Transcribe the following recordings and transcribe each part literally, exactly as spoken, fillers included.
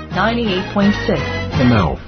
ninety-eight point six. The Mouth.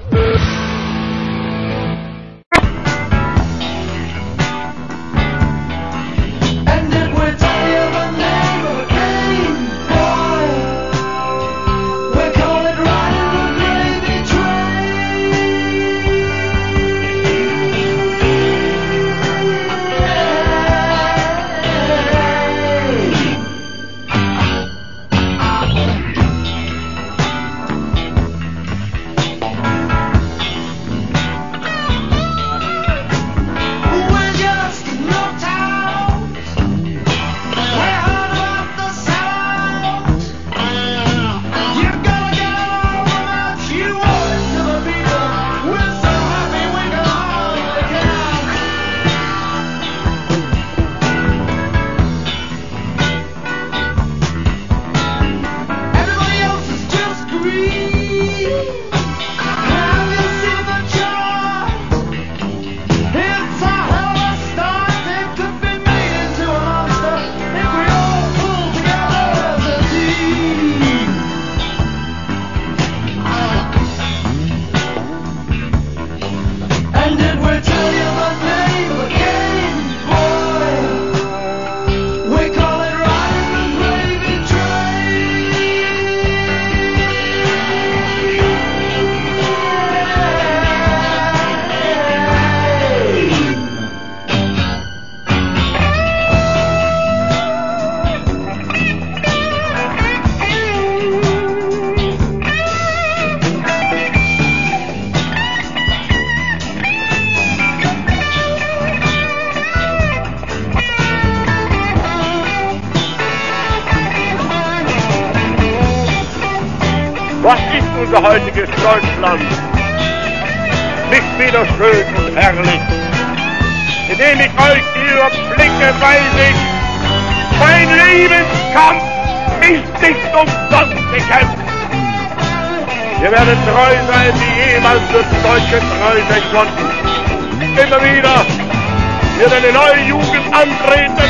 Was ist unser heutiges Deutschland? Nicht wieder schön und herrlich. Indem ich euch die überblicke, weiß ich, mein Lebenskampf ist nicht umsonst gekämpft. Wir werden treu sein, wie jemals für die Deutschen treu sein konnten. Immer wieder wird eine neue Jugend antreten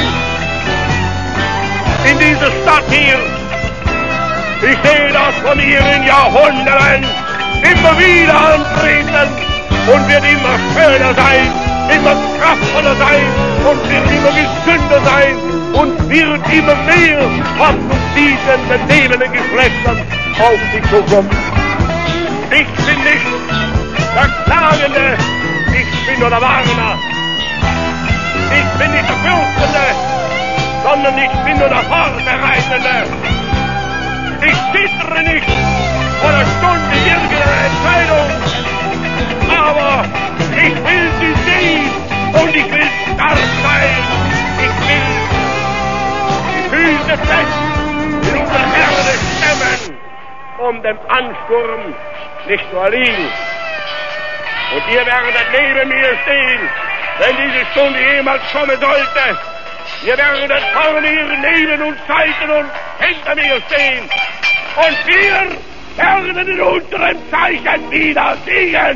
in diese Stadt hier. Ich sehe das von ihren Jahrhunderten immer wieder antreten und wird immer schöner sein, immer kraftvoller sein und wird immer gesünder sein und wird immer mehr Hoffnung bieten den lebenden Geschlechtern auf die Zukunft. Ich bin nicht der Klagende, ich bin nur der Warner. Ich bin nicht der Fürstende, sondern ich bin nur der Vorbereitende. Ich zittere nicht vor der Stunde irgendeiner Entscheidung, aber ich will sie sehen und ich will stark sein. Ich will die Füße fest in unserer Erde stemmen, um dem Ansturm nicht zu erliegen. Und ihr werdet neben mir stehen, wenn diese Stunde jemals kommen sollte. Ihr werdet vorne hier neben uns, Seiten und hinter mir stehen. Und wir werden in unserem Zeichen wieder singen.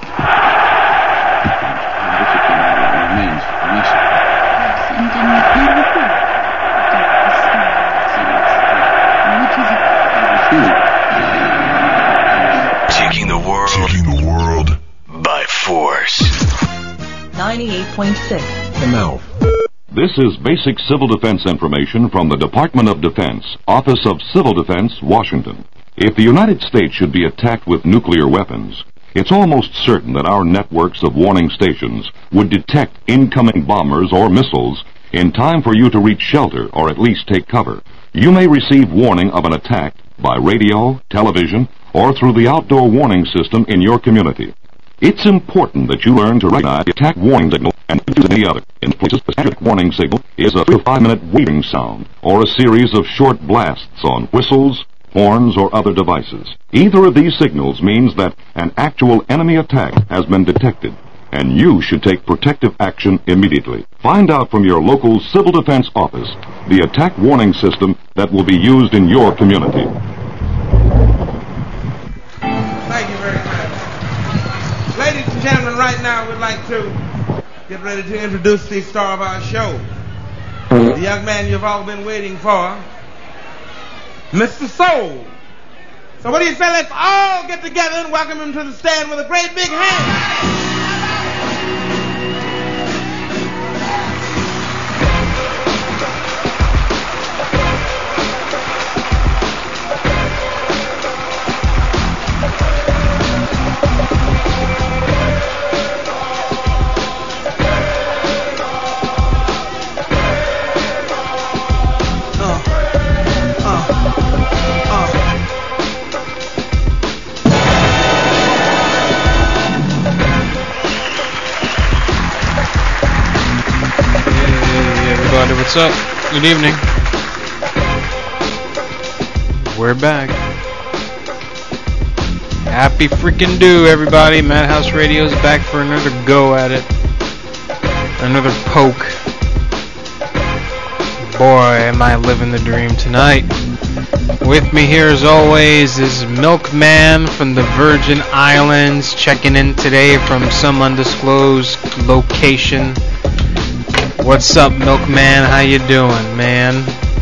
Taking the world, taking the world by force. ninety-eight point six. The Mouth. This is basic civil defense information from the Department of Defense, Office of Civil Defense, Washington. If the United States should be attacked with nuclear weapons, it's almost certain that our networks of warning stations would detect incoming bombers or missiles in time for you to reach shelter or at least take cover. You may receive warning of an attack by radio, television, or through the outdoor warning system in your community. It's important that you learn to recognize the attack warning signal and use any other. In places, the attack warning signal is a three to five minute waving sound or a series of short blasts on whistles, horns, or other devices. Either of these signals means that an actual enemy attack has been detected, and you should take protective action immediately. Find out from your local civil defense office the attack warning system that will be used in your community. Thank you very much. Ladies and gentlemen, right now we'd like to get ready to introduce the star of our show. The young man you've all been waiting for, Mister Soul, So what do you say? Let's all get together and welcome him to the stand with a great big hand. What's up? Good evening. We're back. Happy freaking do, everybody. Madhouse Radio's back for another go at it. Another poke. Boy, am I living the dream tonight. With me here as always is Milkman from the Virgin Islands, checking in today from some undisclosed location. What's up, Milkman? How you doing, man?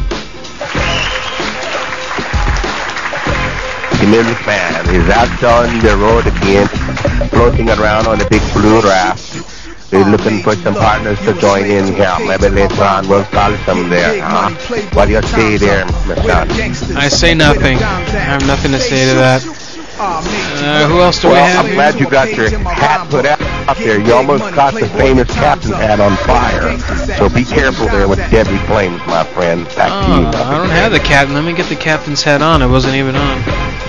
The Milkman is out on the road again, floating around on a big blue raft. We're looking for some partners to join in here. Maybe later on we'll call some there. Huh? What do you say there, Mister? I say nothing. I have nothing to say to that. Uh, who else do well, we have? I'm glad you got your hat put out there. You almost caught the famous captain's hat on fire. So be careful there with deadly flames, my friend. Back oh, to you. I don't have the captain. Let me get the captain's hat on. It wasn't even on.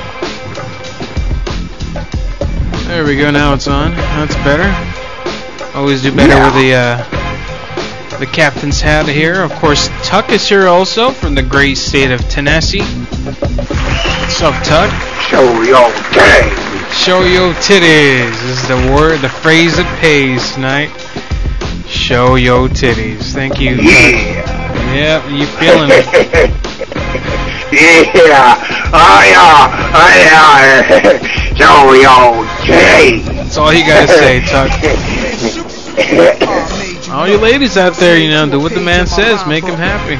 There we go. Now it's on. That's better. Always do better yeah. with the uh, the captain's hat here. Of course, Tuck is here also from the great state of Tennessee. What's up, Tuck? Show your titties. Show your titties is the word, the phrase that pays tonight. Show your titties. Thank you. Yeah. Tuck. Yep, you feeling it? Yeah. Oh yeah. Oh yeah. Show your titties. That's all you gotta say, Tuck. All you ladies out there, you know, do what the man says, make him happy.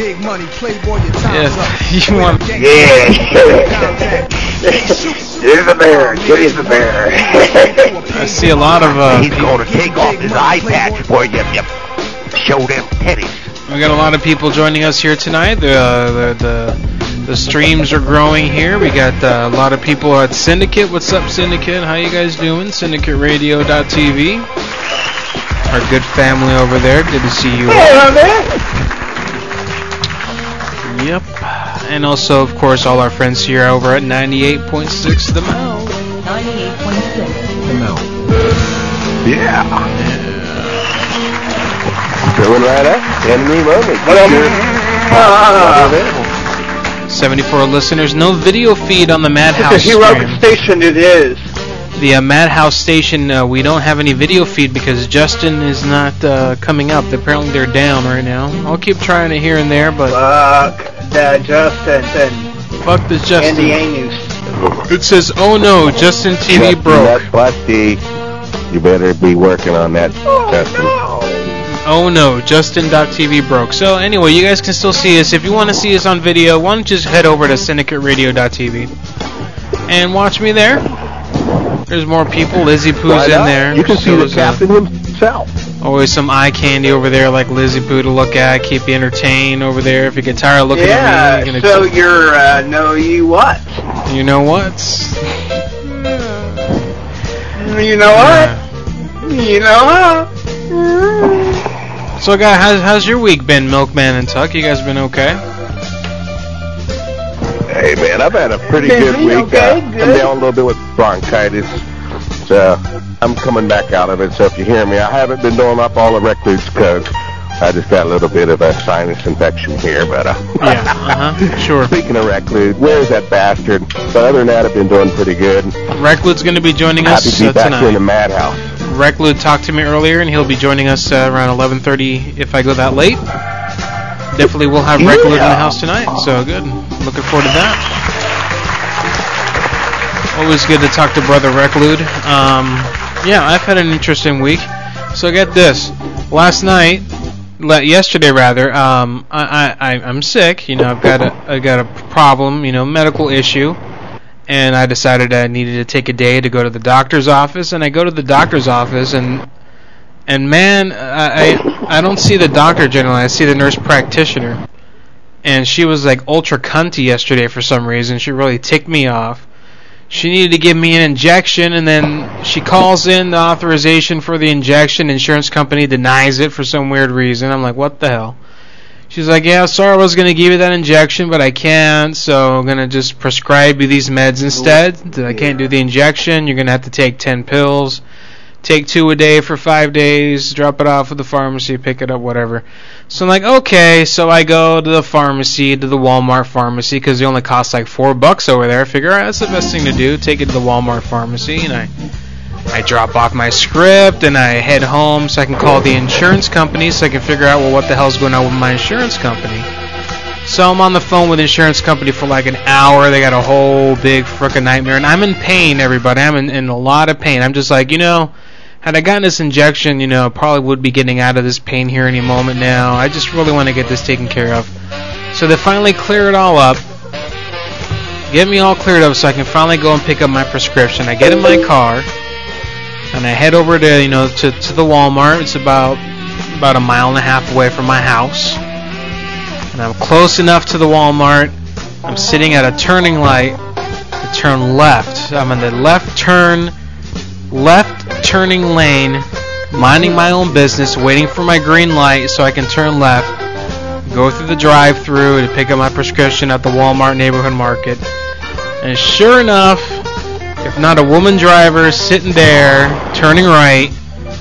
Yeah, you want? Yeah. Here's the bear. Here's the bear. I see a lot of. Uh, He's going to take off his eye patch for you. Yep. Show them titties. We got a lot of people joining us here tonight. The uh, the, the the streams are growing here. We got uh, a lot of people at Syndicate. What's up, Syndicate? How you guys doing? Syndicate Radio dot T V. Our good family over there. Good to see you. Hello there. Yep. And also, of course, all our friends here over at ninety-eight point six The Mel. ninety-eight point six The Mel. Yeah. Going right up. Enemy moment. seventy-four listeners. No video feed on the Madhouse It's a heroic stream. station it is. The uh, Madhouse station, uh, we don't have any video feed because Justin is not uh, coming up. Apparently they're down right now. I'll keep trying it here and there, but... Fuck that Justin and Fuck this Justin. Andy Anus. It says, oh no, Justin T V Justin, broke. That's busty. You better be working on that, Justin. Oh no, Justin dot T V broke. So anyway, you guys can still see us. If you want to see us on video, why don't you just head over to Syndicate Radio dot T V and watch me there. There's more people. Lizzie Pooh's in there. You can see so the is, captain uh, himself. Always some eye candy over there like Lizzie Pooh to look at. Keep you entertained over there. If you get tired of looking yeah, at me, you're so gonna you're, uh, know you what? You know what? You know what? You know what? So, guys, how's, how's your week been, Milkman and Tuck? You guys been okay? Hey, man, I've had a pretty Busy, good week. okay, uh, good. I'm down a little bit with bronchitis. So I'm coming back out of it. So if you hear me, I haven't been doing up all the records because I just got a little bit of a sinus infection here. But uh, yeah, uh-huh, sure. Speaking of Reclude, where's that bastard? But other than that, I've been doing pretty good. Reclude's going to be joining us Happy to be uh, back tonight. here in the madhouse. Reclude talked to me earlier, and he'll be joining us uh, around eleven thirty if I go that late. Definitely we'll have Reclude yeah. in the house tonight, so good. Looking forward to that. Always good to talk to Brother Reclude. Um, yeah, I've had an interesting week. So get this. Last night, le- yesterday rather, um, I, I, I'm sick. You know, I've got a, I got a problem, you know, medical issue. and I decided I needed to take a day to go to the doctor's office, and I go to the doctor's office, and and man, I I, I don't see the doctor generally. I see the nurse practitioner, and she was like ultra cunty yesterday for some reason. She really ticked me off. She needed to give me an injection, and then she calls in the authorization for the injection. Insurance company denies it for some weird reason. I'm like, what the hell? She's like, yeah, sorry, I was going to give you that injection, but I can't, so I'm going to just prescribe you these meds instead. I can't do the injection. You're going to have to take ten pills. Take two a day for five days, drop it off at the pharmacy, pick it up, whatever. So I'm like, okay, so I go to the pharmacy, to the Walmart pharmacy, because they only cost like four bucks over there. I figure, all right, that's the best thing to do, take it to the Walmart pharmacy, and I I drop off my script, and I head home so I can call the insurance company so I can figure out, well, what the hell's going on with my insurance company. So I'm on the phone with the insurance company for like an hour. They got a whole big frickin' nightmare, and I'm in pain, everybody. I'm in, in a lot of pain. I'm just like, you know, had I gotten this injection, you know, I probably would be getting out of this pain here any moment now. I just really want to get this taken care of. So they finally clear it all up. Get me all cleared up so I can finally go and pick up my prescription. I get in my car, and I head over to, you know, to, to the Walmart. It's about about a mile and a half away from my house. And I'm close enough to the Walmart. I'm sitting at a turning light to turn left. I'm in the left turn, left turning lane, minding my own business, waiting for my green light so I can turn left, go through the drive-thru to pick up my prescription at the Walmart neighborhood market. And sure enough, if not a woman driver sitting there, turning right,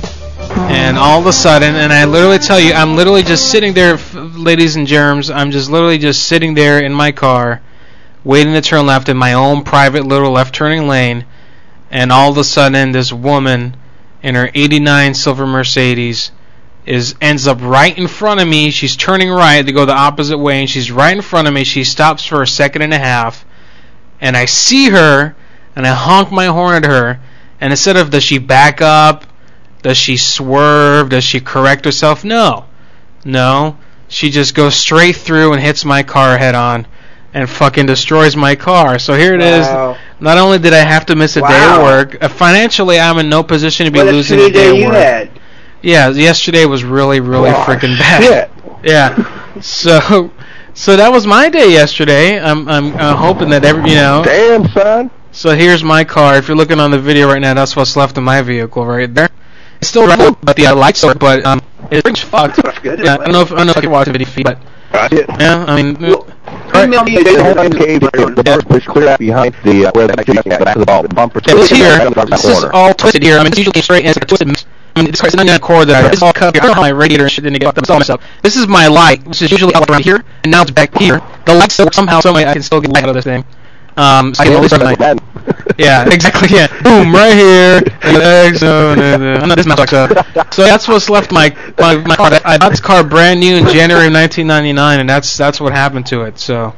and all of a sudden, and I literally tell you, I'm literally just sitting there, ladies and germs, I'm just literally just sitting there in my car, waiting to turn left in my own private little left turning lane, and all of a sudden, this woman in her eighty-nine silver Mercedes is ends up right in front of me. She's turning right to go the opposite way, and she's right in front of me. She stops for a second and a half, and I see her, and I honk my horn at her, and instead of does she back up, does she swerve, does she correct herself? No. No. She just goes straight through and hits my car head on and fucking destroys my car. So here it wow. is. Not only did I have to miss a wow. day of work, uh, financially I'm in no position to be what losing a, a day of work. Had. Yeah, yesterday was really, really oh, freaking bad. Shit. Yeah. So so that was my day yesterday. I'm I'm uh, hoping that every, you know. Damn, son. So here's my car. If you're looking on the video right now, that's what's left of my vehicle right there. It's still running, but the uh, lights are, but um, it's pretty fucked. That's good. Yeah, I don't know if I don't know if I can watch the video feed, but yeah, I mean, well, email me the door push clear out behind the uh, where the back of the ball, the bumper. Yeah, this here, this is all twisted here. I mean, it's usually straight and it's twisted. I mean, it's not even a cord that I. It's all cut here. I don't know how my radiator and shit didn't get it's all messed up. This is my light, which is usually out around here, and now it's back here. The light still somehow, some way I can still get light out of this thing. Um, so I can at least run the night. Yeah, exactly. Yeah, boom, right here. So, no, this not so. So that's what's left my my my car. I bought this car brand new in January of nineteen ninety-nine, and that's that's what happened to it. So,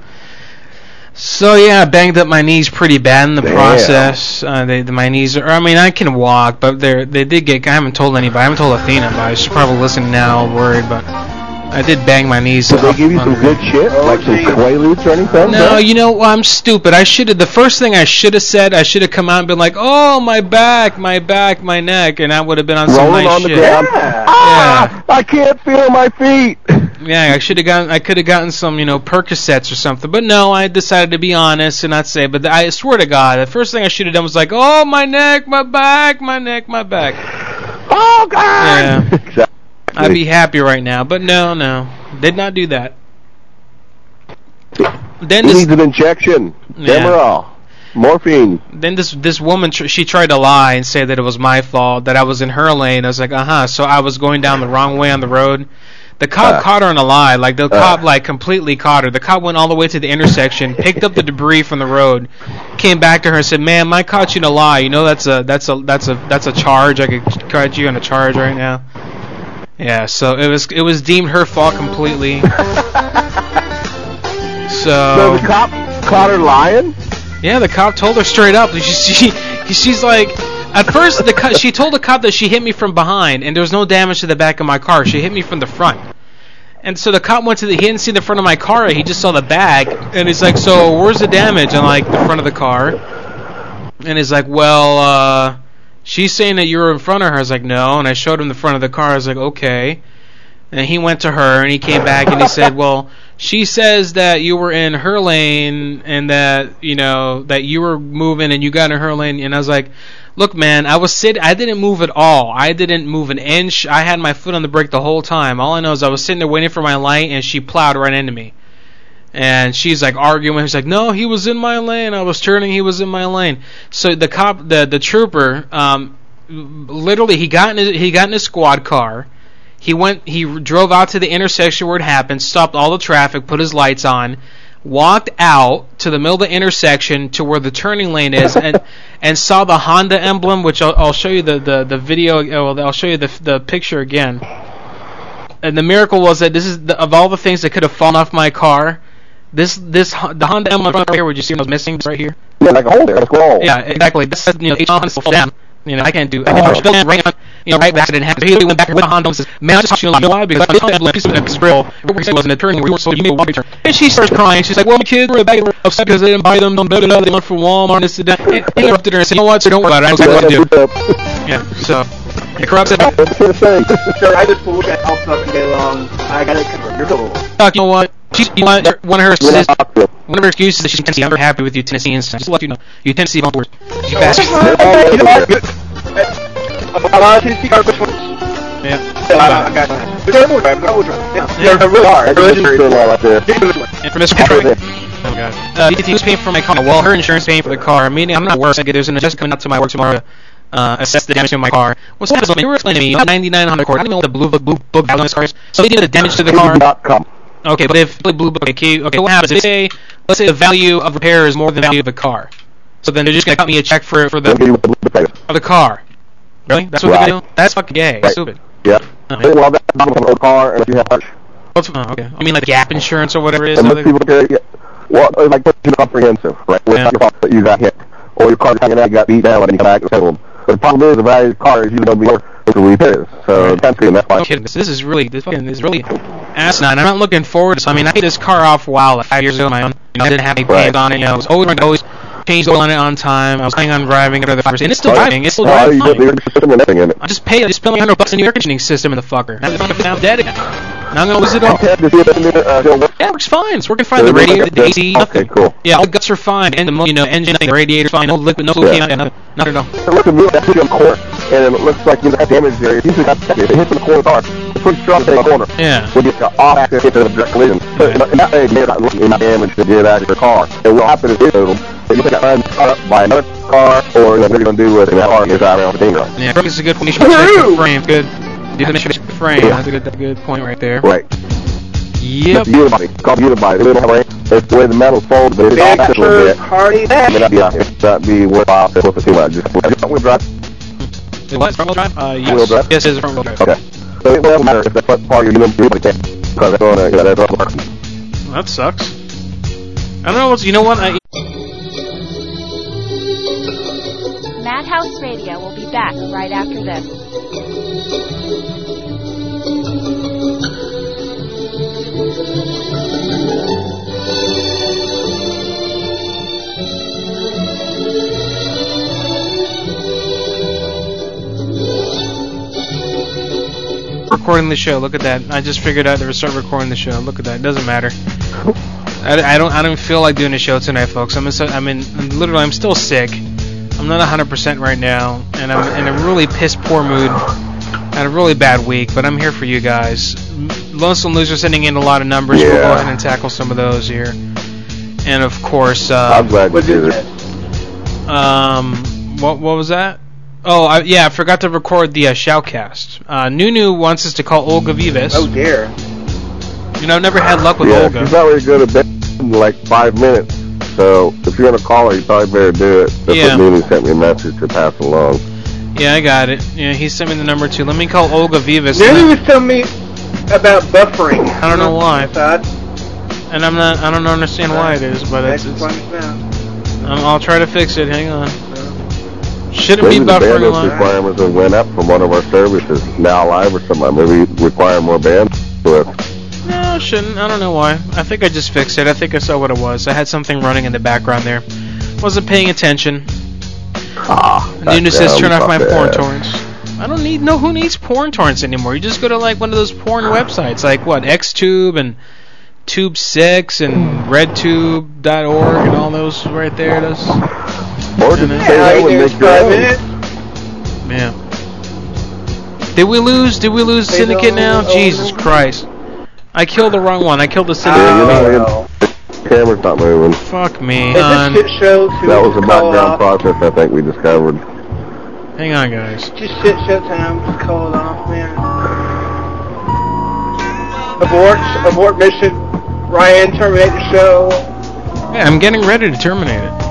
so yeah, I banged up my knees pretty bad in the Damn. process. Uh, they, my knees are. I mean, I can walk, but they they did get. I haven't told anybody. I haven't told Athena, but I should probably listen now. Worried, but. I did bang my knees. Did they give you some good shit, like some Quaaludes or anything? No, you know, well, I'm stupid. I should have. The first thing I should have said, I should have come out and been like, "Oh, my back, my back, my neck," and I would have been on some Rolling nice on the shit. ground. Yeah. Ah, I can't feel my feet. Yeah, I should have gotten. I could have gotten some, you know, Percocets or something. But no, I decided to be honest and not say. But I swear to God, the first thing I should have done was like, "Oh, my neck, my back, my neck, my back." Oh God. Yeah. Exactly. I'd be happy right now, but no, no, did not do that. Then he this, needs an injection. Yeah. Demerol. Morphine. Then this this woman, tr- she tried to lie and say that it was my fault, that I was in her lane. I was like, uh-huh, so I was going down the wrong way on the road. The cop uh, caught her in a lie. Like, the uh, cop, like, completely caught her. The cop went all the way to the intersection, picked up the debris from the road, came back to her and said, "Ma'am, I caught you in a lie. You know that's a that's a that's a that's a charge. I could catch you on a charge right now." Yeah, so it was it was deemed her fault completely. So, so the cop caught her lying? Yeah, the cop told her straight up. She, she she's like, at first the co- she told the cop that she hit me from behind and there was no damage to the back of my car. She hit me from the front. And so the cop went to the, he didn't see the front of my car, he just saw the back, and he's like, "So where's the damage?" on like the front of the car. And he's like, well, uh, she's saying that you were in front of her. I was like, no. And I showed him the front of the car. I was like, okay. And he went to her, and he came back, and he said, well, she says that you were in her lane and that, you know, that you were moving and you got in her lane. And I was like, look, man, I was sitting, I didn't move at all. I didn't move an inch. I had my foot on the brake the whole time. All I know is I was sitting there waiting for my light, and she plowed right into me. And she's like arguing. He's like, no, he was in my lane. I was turning. He was in my lane. So the cop, the the trooper, um, literally, he got in his, he got in his squad car. He went. He drove out to the intersection where it happened, stopped all the traffic, put his lights on, walked out to the middle of the intersection to where the turning lane is, and and saw the Honda emblem, which I'll, I'll show you the, the, the video. Oh, I'll show you the the picture again. And the miracle was that this is the, of all the things that could have fallen off my car, this this the Honda emblem right here. Would you see those missing right here? Yeah, like a hole there, a scroll. Yeah, exactly. This is, you know, Honda fall down. You know, I can't do. I can't oh. do right on, you know, right back. Accident happened. He went back with a Honda and says, "Man, I just talked to you a lot. You know why? Because I thought I piece of the grill. It wasn't a turning. We were so you made a walking turn." And she starts crying. She's like, "Well, my kids were back upset because they didn't buy them. Blah, blah, blah. They went for Walmart and this and that." And he interrupted her and said, "You know what? So don't worry about it. I know exactly what to do." Yeah. So, the corrupt said, "Sir, I just pulled that off fucking day long. I got it covered. You're cool." Fuck, you know what? She's, you know what? One of her excuses, one of her excuses is that she's Tennessee. I'm very happy with you, Tennesseans. Just to let you know, you Tennessee voters, you bastards. A lot of Tennessee cars, which ones? Yeah. I got that. They're really hard. They're really hard. And for Mister Patrick, oh god, uh, he was paying for my car. Well, her insurance paying for the car. Meaning, I'm not worse. I get there's an adjuster coming out to my work tomorrow to uh, assess the damage to my car. Well, so what is it? You were explaining to me, you have ninety-nine Honda Accord. I don't know what the blue book, blue book value on this car is. So they did the damage to the car. Okay, but if the blue book, okay, okay, what happens? They say, let's say the value of repair is more than the value of the car. So then they're just gonna cut me a check for for the for the car. Really? That's what right. they're gonna do? That's fucking gay. Right. Stupid. Yeah. Oh, yeah. Well, that's not an old car unless you have much. What's, oh, okay. I mean, like Gap insurance or whatever it is. And most people carry, yeah. Well, it's like it's comprehensive, right? Well, yeah. It's not your fault that you got hit, or your car hanging out, you got beat down, and then you come back and settle them. But the problem is, the value of the car is usually going to be more than repairs. So, right. That's and that's why. No kidding. This, this is really, this fucking is really asinine. I'm not looking forward to. So, I mean, I paid this car off a while, like five years ago on my own. You know, I didn't have any payments right. on it. You know, I was always, always changed oil on it on time. I was planning on driving another five percent, and it's still driving. It's still driving fine. I just paid. I just spent like hundred bucks in the air conditioning system in the fucker. Now I'm dead again. Now I'm gonna lose it all. Yeah, it works fine. It's working fine. The radiator, the A C, nothing. Okay, cool. Yeah, all the guts are fine, and the you know engine, nothing. The radiator's fine. No liquid, no fluid, yeah. nothing, nothing at all. It looks a move that's on court, and it looks like you got damage there. It usually got if it hits the corner car, it's pretty strong in the corner. Yeah. When you get off access into the direct collision, but in that way, you're not looking at damage to get out of your car. And what happens is that you get run up by another car, or what are you gonna do with that car and get out around the thing? Yeah, it's a good point. You should check the frame. Good. Do the mission frame. That's a good, that's a good point right there. Right. Yep. It's Unibody. It's called Unibody. They don't have a It's the way the metal's folded, but it's all back a little bit. Hardy. It may not be, it's not be worthwhile to flip it too much. Just front wheel drive. What? Front wheel drive? Uh, yes. Wheel drive? Yes, it is front wheel drive. Okay. So it doesn't matter if that's part of your Unibody can't. Because that's going to, yeah, that's going to work. That sucks. I don't know what's, you know what? I... Madhouse Radio will be back right after this. Recording the show. Look at that. I just figured out to start recording the show. Look at that. It doesn't matter. I, I don't. I don't feel like doing a show tonight, folks. I'm. In, I'm in. I'm literally. I'm still sick. I'm not one hundred percent right now, and I'm in a really piss poor mood. I had a really bad week, but I'm here for you guys. Lonesome Loser sending in a lot of numbers. Yeah. We'll go ahead and tackle some of those here. And of course, uh, I'm glad you did it. Um, what what was that? Oh, I, yeah, I forgot to record the uh, shoutcast. Uh, Nunu wants us to call Olga Vivas. Oh dear. You know, I've never had luck with yeah, Olga. She's not really good at bed in like five minutes. So if you're gonna call her, you probably better do it. That's yeah. what Nunu sent me a message to pass along. Yeah, I got it. Yeah, he sent me the number too. Let me call Olga Vivas. Nunu was telling me about buffering. I don't know why. And I'm not. I don't understand why it is, but it's. it's um, I'll try to fix it. Hang on. Shouldn't Maybe be buffering the a lot. requirements have went up from one of our services now live or something. Maybe require more bandwidth. No, shouldn't. I don't know why. I think I just fixed it. I think I saw what it was. I had something running in the background there. Wasn't paying attention. Ah, Nunu says turn off my porn bad. torrents. I don't need no. Who needs porn torrents anymore? You just go to like one of those porn websites, like what XTube and Tube Six and RedTube dot org and all those right there. Those. Or just stay home and make your own. Yeah. Did we lose? Did we lose Syndicate now? Jesus Christ! I killed the wrong one. I killed the Syndicate. Yeah, you know, the camera's not moving. Fuck me. Is this shit show to That was a call background off? process I think we discovered. Hang on, guys. Just shit show time. Just call it off, man. Abort. Abort mission. Ryan, terminate the show. Yeah, I'm getting ready to terminate it.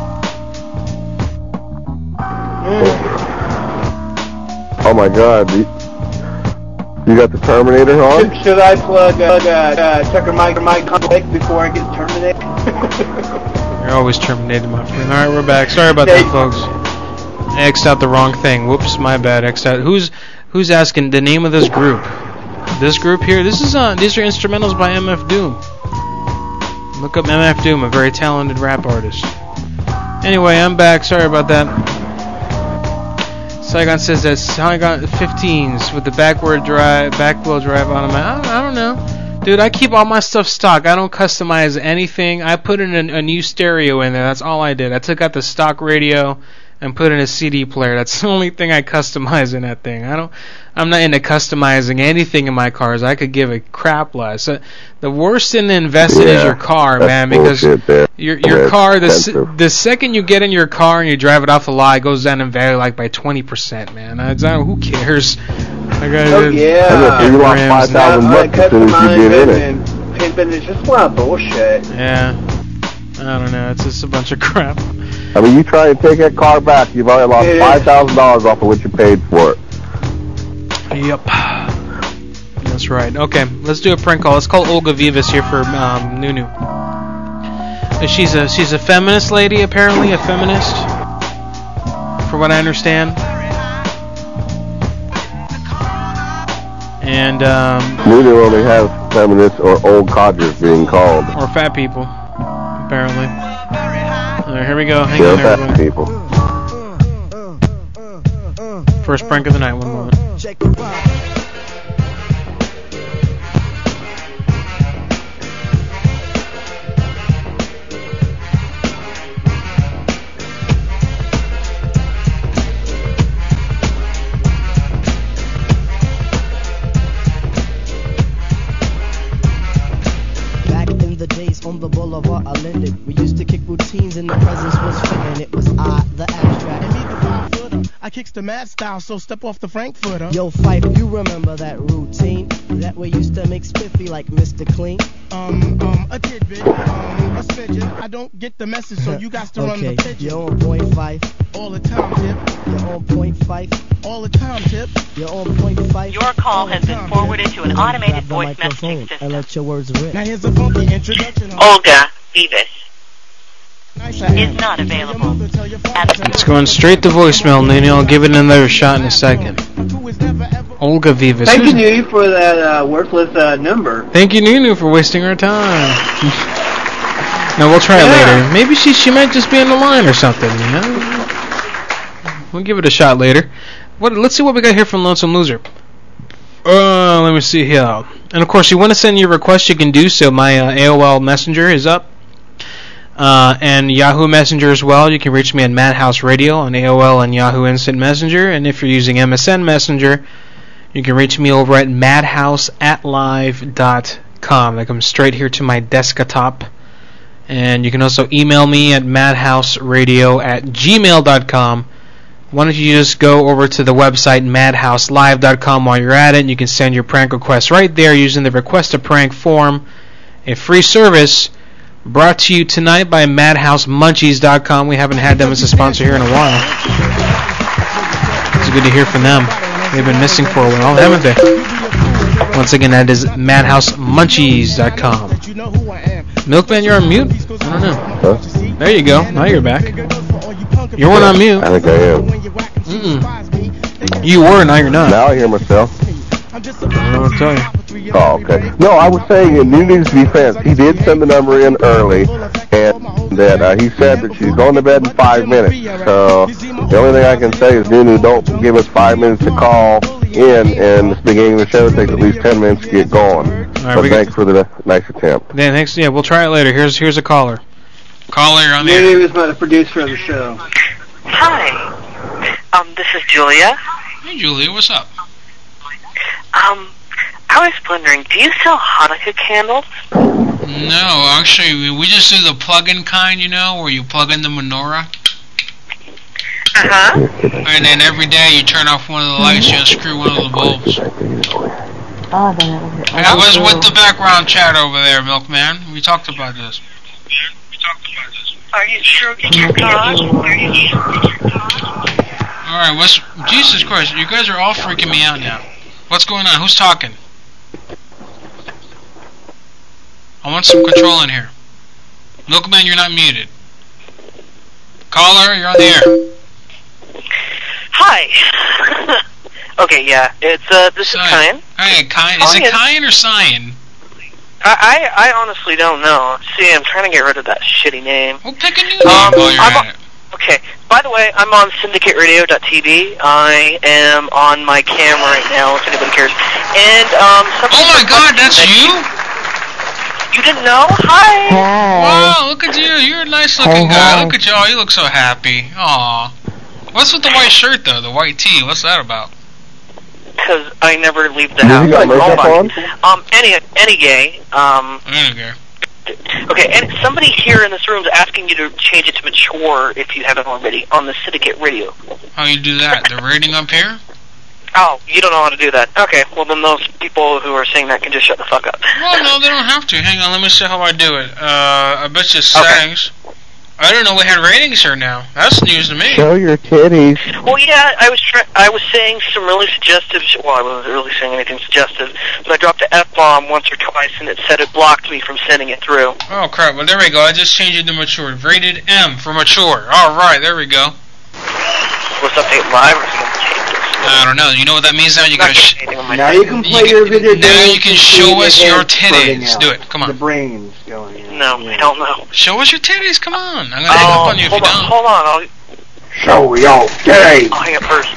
Mm. Oh my god, you, you got the Terminator on? Should, should I plug uh, uh, Tucker Mike Mike Conflict before I get terminated? You're always terminated, my friend. Alright, we're back. Sorry about that, folks. I X'd out the wrong thing. Whoops, my bad. X'd out. Who's who's asking the name of this group? This group here? This is uh, these are instrumentals by M F Doom. Look up M F Doom, a very talented rap artist. Anyway, I'm back. Sorry about that. Saigon says that Saigon fifteens with the backward drive, backwheel drive automatic. I don't, I don't know, dude. I keep all my stuff stock. I don't customize anything. I put in a, a new stereo in there. That's all I did. I took out the stock radio and put in a C D player. That's the only thing I customize in that thing. I don't. I'm not into customizing anything in my cars. I could give a crap less. So the worst thing to invest in Yeah, is your car, that's man, because bullshit there. your your That's car, the s- expensive. the second you get in your car and you drive it off the lot, it goes down in value like by twenty percent, man. I, I don't, who cares? Like I, Oh yeah. You lost five thousand bucks as soon as you get in it. And pimping is just a lot of bullshit. Yeah. I don't know. It's just a bunch of crap. I mean, you try and take that car back, you've already lost Yeah. five thousand dollars off of what you paid for it. Yep. That's right. Okay, let's do a prank call. Let's call Olga Vivas here for um, Nunu. She's a she's a feminist lady, apparently, a feminist, for what I understand. And um, Nunu only has feminists or old codgers being called. or fat people, apparently. All right, here we go. Hang Yeah, on, fat everybody. people. First prank of the night. One moment. Back in the days on the boulevard I landed, we used to kick routines and the presence was fitting. It was I, the abstract. And me, the Frankfurter. I kicks the mad style, so step off the Frankfurter. Yo, Fife, you remember that routine? That we used to make spiffy like Mister Clean? Um, um, a tidbit, um, a smidgen. I don't get the message, so you got to run the Okay, pigeon. you're on point five. All the time, tip. You're on point five. All the time, tip. You're on point five. Your call has been forwarded to an automated voice messaging system. And let your words rip. Now here's a funky introduction. Olga Vivas is not available. It's going straight to voicemail, Nunu. I'll give it another shot in a second. Olga Vivas. Thank you, Who's- Nunu, for that uh, worthless uh, number. Thank you, Nunu, for wasting our time. No, we'll try Yeah. it later. Maybe she she might just be on the line or something. You know? We'll give it a shot later. What? Let's see what we got here from Lonesome Loser. Uh, let me see here. And of course, you want to send your request, you can do so. My uh, A O L Messenger is up. Uh, and Yahoo Messenger as well. You can reach me at Madhouse Radio on A O L and Yahoo Instant Messenger. And if you're using M S N Messenger, you can reach me over at madhouse at live dot com. That comes straight here to my desktop. And you can also email me at madhouseradio at gmail dot com. Why don't you just go over to the website madhouse live dot com while you're at it, and you can send your prank requests right there using the Request a Prank form, a free service brought to you tonight by madhouse munchies dot com. We haven't had them as a sponsor here in a while. It's good to hear from them. They've been missing for a while, haven't they? Once again, that is madhouse munchies dot com. Milkman, you're on mute? I don't know. Huh? There you go. Now you're back. You weren't on mute. I think I am. Mm-mm. You were, now you're not. Now I hear myself. I don't know what to tell you. Oh, okay. No, I was saying in Nunu's defense, he did send the number in early, and that uh, he said that she's going to bed in five minutes. So the only thing I can say is, Nunu, don't give us five minutes to call in, and the beginning of the show takes at least ten minutes to get going. Right, so thanks for the nice attempt. Yeah, thanks. Yeah, we'll try it later. Here's here's a caller. Caller, you're on the air. Nunu is the producer of the show. Hi. Um, this is Julia. Hey, Julia, what's up? Um, I was wondering, do you sell Hanukkah candles? No, actually, we just do the plug-in kind, you know, where you plug in the menorah. Uh-huh. And then every day you turn off one of the lights, you unscrew one of the bulbs. Oh, then it I was with the background chat over there, Milkman. We talked about this. Are you sure you can talk? Are you sure you can talk? Alright, what's... Jesus Christ, you guys are all freaking me out now. What's going on? Who's talking? I want some control in here. Milkman, you're not muted. Caller, you're on the air. Hi. Okay, yeah, it's, uh, this Cyan. is Kyan. Hey, Kyan. Is it Kyan or Cyan? I, I, I honestly don't know. See, I'm trying to get rid of that shitty name. Well, pick a new name um, while you're I'm at on, it. Okay, by the way, I'm on syndicate radio dot t v. I am on my cam right now, if anybody cares. And, um... Oh my god, that's you? You didn't know? Hi! Hi. Wow, look at you. You're a nice looking Hi, guy. hi. Look at you. Oh, you look so happy. Aw. What's with the white shirt, though? The white tee? What's that about? Because I never leave the You house. got Like, makeup nobody. on? Um, any, any gay, um... Okay. Okay, and somebody here in this room is asking you to change it to mature if you haven't already on the syndicate radio. How you do that? The rating up here? Oh, you don't know how to do that. Okay, well then those people who are saying that can just shut the fuck up. Well, no, they don't have to. Hang on, let me see how I do it. Uh, I bet you settings. I didn't know we had ratings here now. That's news to me. Show your titties. Well, yeah, I was try- I was saying some really suggestive. Sh- well, I wasn't really saying anything suggestive, but I dropped an F bomb once or twice, and it said it blocked me from sending it through. Oh crap! Well, there we go. I just changed it to mature. Rated M for mature. All right, there we go. Was update live or something? I don't know. You know what that means now? You gotta. Sh- Now you can play your video games. now you can and show see us the your head spreading titties. out. Do it. Come on. The brains going. in. No, I don't know. Show us your titties. Come on. I'm gonna Oh, hang up on you if you hold on, don't. hold on. I'll, Show your titties. I'll hang up first.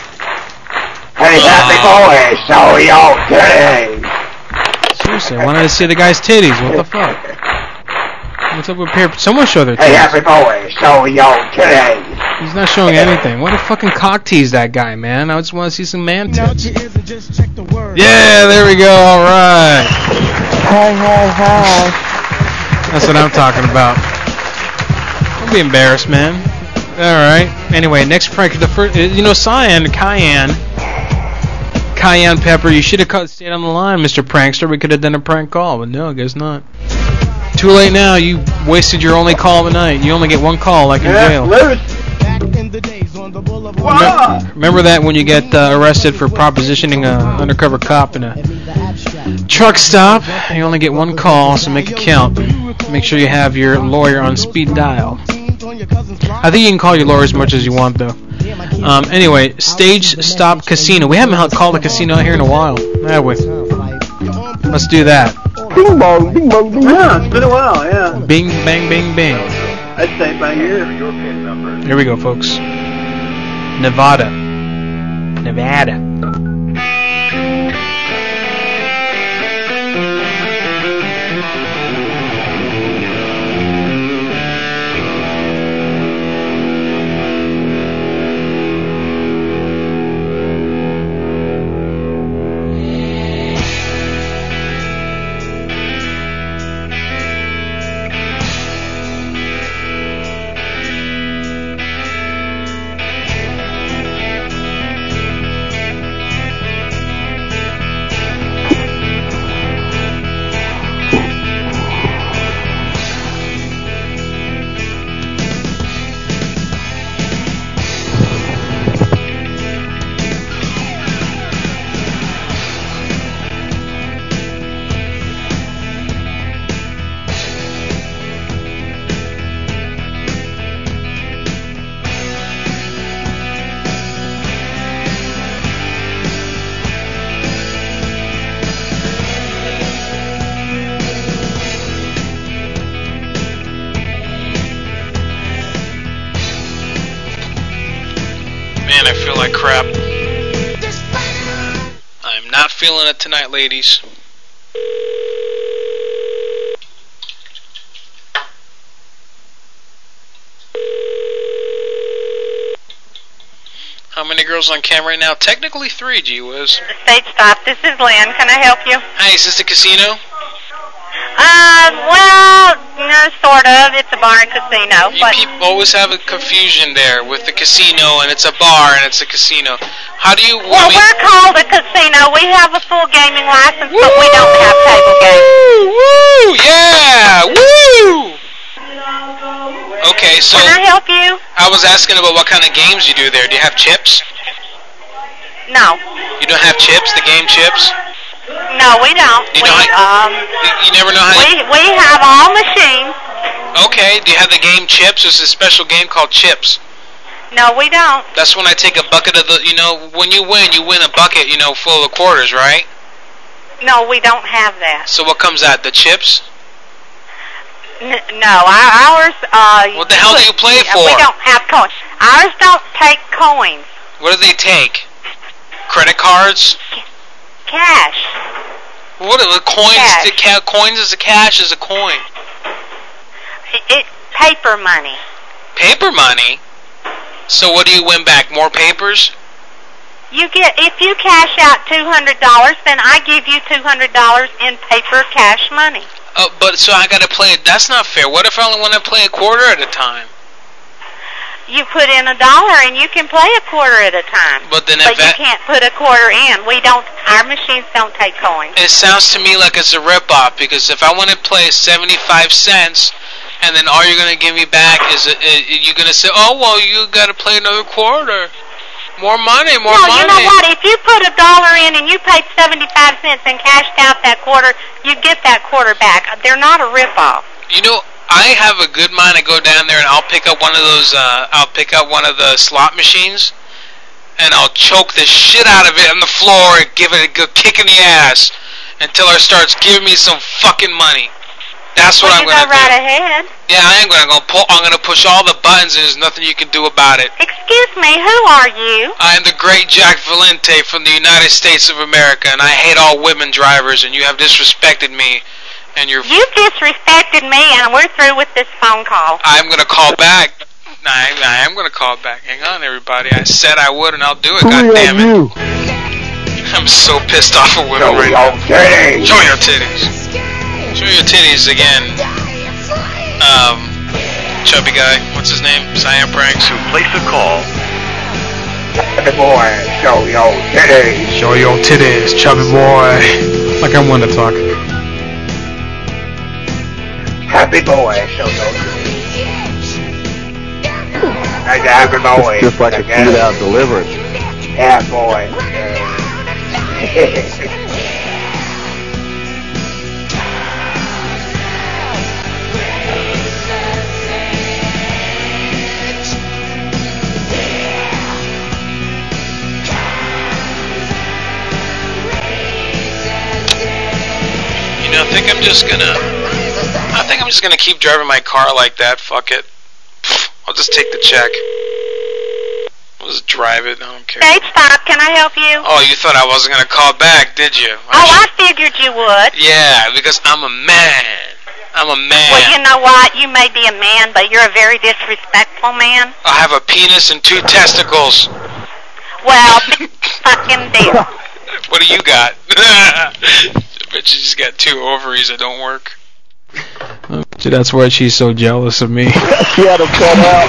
Hey, happy boy, show your titties. Seriously, I wanted to see the guy's titties. What the fuck? What's up with here? Someone show their titties. Hey, happy boy, show your titties. He's not showing anything. What a fucking cock tease that guy, man. I just want to see some man tits. Yeah, there we go. All right. Hi, hi, hi. That's what I'm talking about. Don't be embarrassed, man. All right. Anyway, next prank. The first, you know, Cyan, Cayenne, Cayenne Pepper. You should have stayed on the line, Mister Prankster. We could have done a prank call, but no, I guess not. Too late now. You wasted your only call of the night. You only get one call, like in jail. Remember, remember that when you get uh, arrested for propositioning an undercover cop in a truck stop, you only get one call, so make it count. Make sure you have your lawyer on speed dial. I think you can call your lawyer as much as you want, though. Um, anyway, Stage Stop Casino. We haven't called a casino out here in a while, have we? Let's do that. Bing bong, bing bong, bing. Yeah, it's been a while, yeah. Bing, bang, bing, bing. I'd say by here. Here we go, folks. Nevada. Nevada. Man, I feel like crap. I'm not feeling it tonight, ladies. How many girls on camera right now? Technically three, gee whiz. State stop. This is Lynn. Can I help you? Hi, is this the casino? Uh, well, no, sort of. It's a bar and casino. You But people always have a confusion there with the casino, and it's a bar and it's a casino. How do you? well, I mean, we're called a casino. We have a full gaming license, but we don't have table games. Woo! Yeah! Woo! Okay, so Can I help you? I was asking about what kind of games you do there. Do you have chips? No. You don't have chips? The game chips? No, we don't. You we, know how, um, you, you never know how. we we have all machines. Okay. Do you have the game Chips? There's a special game called Chips. No, we don't. That's when I take a bucket of the. You know, when you win, you win a bucket. You know, full of quarters, right? No, we don't have that. So what comes out? The chips? N- no, our, ours. Uh, What the hell do you play yeah, for? We don't have coins. Ours don't take coins. What do they take? Credit cards? Cash. What are the coins? Cash. The ca- coins is a cash is a coin. It, it paper money. Paper money. So what do you win back? More papers? You get if you cash out two hundred dollars, then I give you two hundred dollars in paper cash money. Oh, but so I gotta play it. That's not fair. What if I only want to play a quarter at a time? You put in a dollar and you can play a quarter at a time. But then But if you that, can't put a quarter in. We don't. Our machines don't take coins. it sounds to me like it's a rip-off, because if I want to play seventy-five cents, and then all you're gonna give me back is a, a, you're gonna say, oh well, you gotta play another quarter, more money, more no, money. you know what? If you put a dollar in and you paid seventy-five cents and cashed out that quarter, you get that quarter back. They're not a rip-off. You know, I have a good mind to go down there and I'll pick up one of those. Uh, I'll pick up one of the slot machines, and I'll choke the shit out of it on the floor and give it a good kick in the ass until it starts giving me some fucking money. That's what well, I'm you gonna go right do. ahead. Yeah, I am gonna go pull. I'm gonna push all the buttons, and there's nothing you can do about it. Excuse me, who are you? I am the great Jack Valente from the United States of America, and I hate all women drivers, and you have disrespected me. And you're. You disrespected me, and we're through with this phone call. I'm gonna call back. I, I am gonna call back. Hang on, everybody. I said I would, and I'll do it. God damn it! You? I'm so pissed off at women Show right your now. titties. Show your titties. Show your titties again. Um, chubby guy. What's his name? Cyan Pranks. To place a call. Hey boy, show your titties. Show your titties, chubby boy. Like I want to talk. Happy boy, show your titties. Happy boy. Just like a feed out deliverance. Yeah, boy. You know, I think I'm just gonna. I think I'm just gonna keep driving my car like that. Fuck it. I'll just take the check. I'll just drive it. I don't care. Stage stop. Can I help you? Oh, you thought I wasn't gonna call back, did you? Oh, I figured you would. Yeah, because I'm a man. I'm a man. Well, you know what? You may be a man, but you're a very disrespectful man. I have a penis and two testicles. Well, big fucking deal. What do you got? I bet you just got two ovaries that don't work. That's why she's so jealous of me. She had him cut out.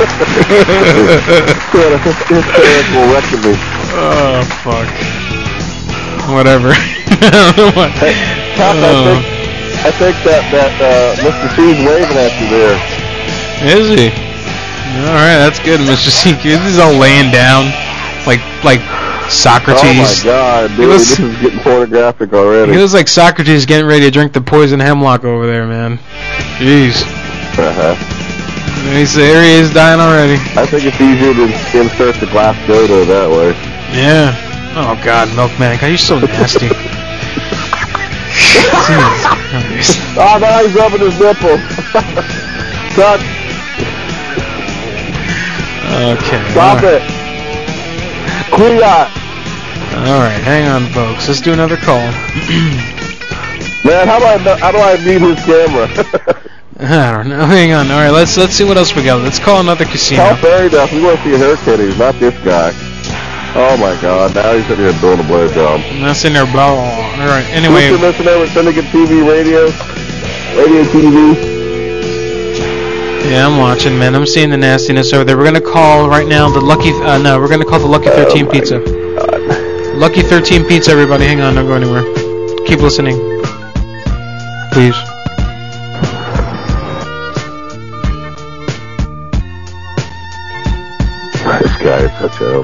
His parents will reckon me. Oh, fuck. Whatever. I don't know what. Hey, Pop, I think, I think that, that uh, Mister C's waving at you there. Is he? Alright, that's good, Mister C. He's all laying down. Like, like Socrates. Oh my god, dude, was, this is getting pornographic already. He was like Socrates getting ready to drink the poison hemlock over there, man. Jeez. Uh-huh. He's, there he is dying already. I think it's easier to insert the glass dodo that way. Yeah. Oh god, Milkman, God, you're so nasty. Oh, now he's rubbing his nipple. Cut. Okay. Stop right. it. Quiot. Alright, hang on, folks. Let's do another call. Man, how do I know, how do I mute his camera? I don't know. Hang on. Alright, let's let's see what else we got. Let's call another casino. Tell Barry that we want to see hair kitties, not this guy. Oh my god, now he's sitting here doing a blowjob. I'm not sitting there, blah, blah, blah. Alright, anyway. Listen, listen there with Syndicate T V Radio. Radio T V. Yeah, I'm watching, man. I'm seeing the nastiness over there. We're gonna call right now the Lucky. Uh, no, we're gonna call the Lucky thirteen oh Pizza. God. Lucky thirteen Pizza, everybody. Hang on, don't go anywhere. Keep listening, please. This guy is such a.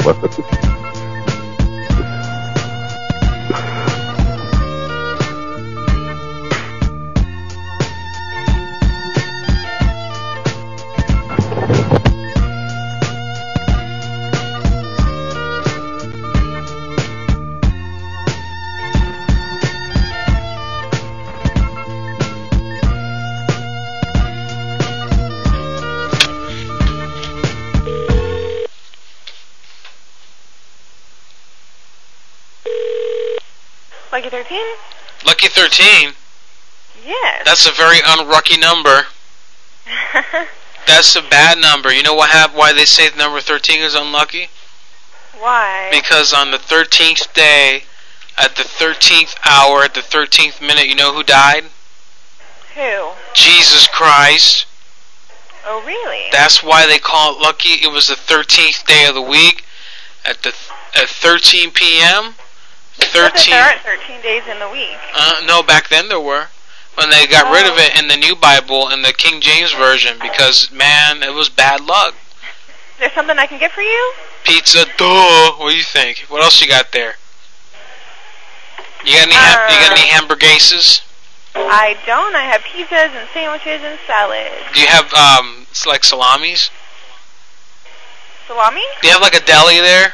Lucky thirteen? Lucky thirteen? Yes. That's a very unlucky number. That's a bad number. You know what hap- why they say the number thirteen is unlucky? Why? Because on the thirteenth day, at the thirteenth hour, at the thirteenth minute, you know who died? Who? Jesus Christ. Oh, really? That's why they call it lucky. It was the thirteenth day of the week at the th- at thirteen p.m. thirteen. There aren't thirteen days in the week. Uh, no, back then there were. When they got oh. rid of it in the New Bible, in the King James Version, because, man, it was bad luck. Is there something I can get for you? Pizza, duh. What do you think? What else you got there? You got any, ha- uh, you got any hamburgueses? I don't. I have pizzas and sandwiches and salads. Do you have, um, like salamis? Salami? Do you have, like, a deli there?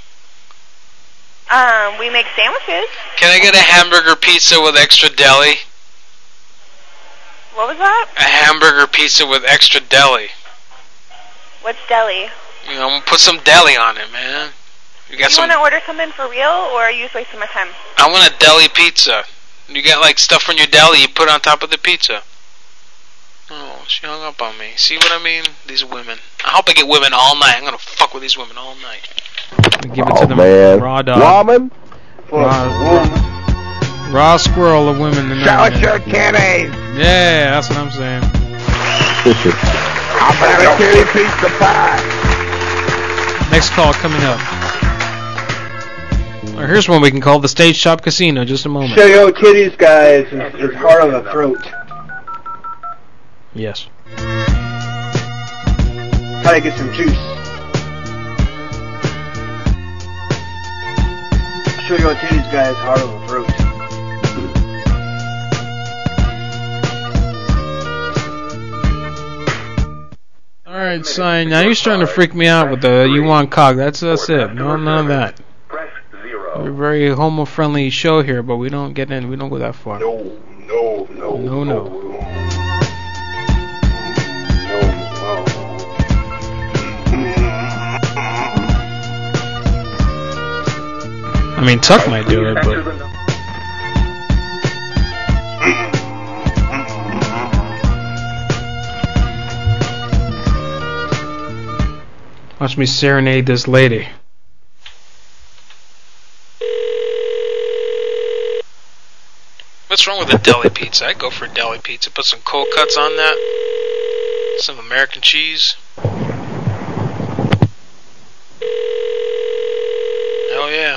Um, we make sandwiches. Can I get a hamburger pizza with extra deli? What was that? A hamburger pizza with extra deli. What's deli? You know, put some deli on it, man. You got you some. want to order something for real, or are you just wasting my time? I want a deli pizza. You got like stuff from your deli you put on top of the pizza. Oh, she hung up on me. See what I mean? These women. I hope I get women all night. I'm gonna fuck with these women all night. Give it oh, to them man. raw dog. Woman? Raw, raw, raw squirrel of women tonight. Shout your kitties! Yeah, that's what I'm saying. I'm having a kitty pizza pie. Next call coming up. Or here's one we can call the Stage Shop Casino. Just a moment. Show your titties, guys. It's, it's hard on the throat. Yes. How to get some juice. Show your titties, guys. Hard on the throat. All right, sign. Now you're starting to freak me out with the you want cock. That's that's it. No, none of that. We're a very homo-friendly show here, but we don't get in. We don't go that far. No, no, no, no, no. I mean, Tuck might do it, but. Watch me serenade this lady. What's wrong with a deli pizza? I'd go for a deli pizza. Put some cold cuts on that. Some American cheese. Hell yeah.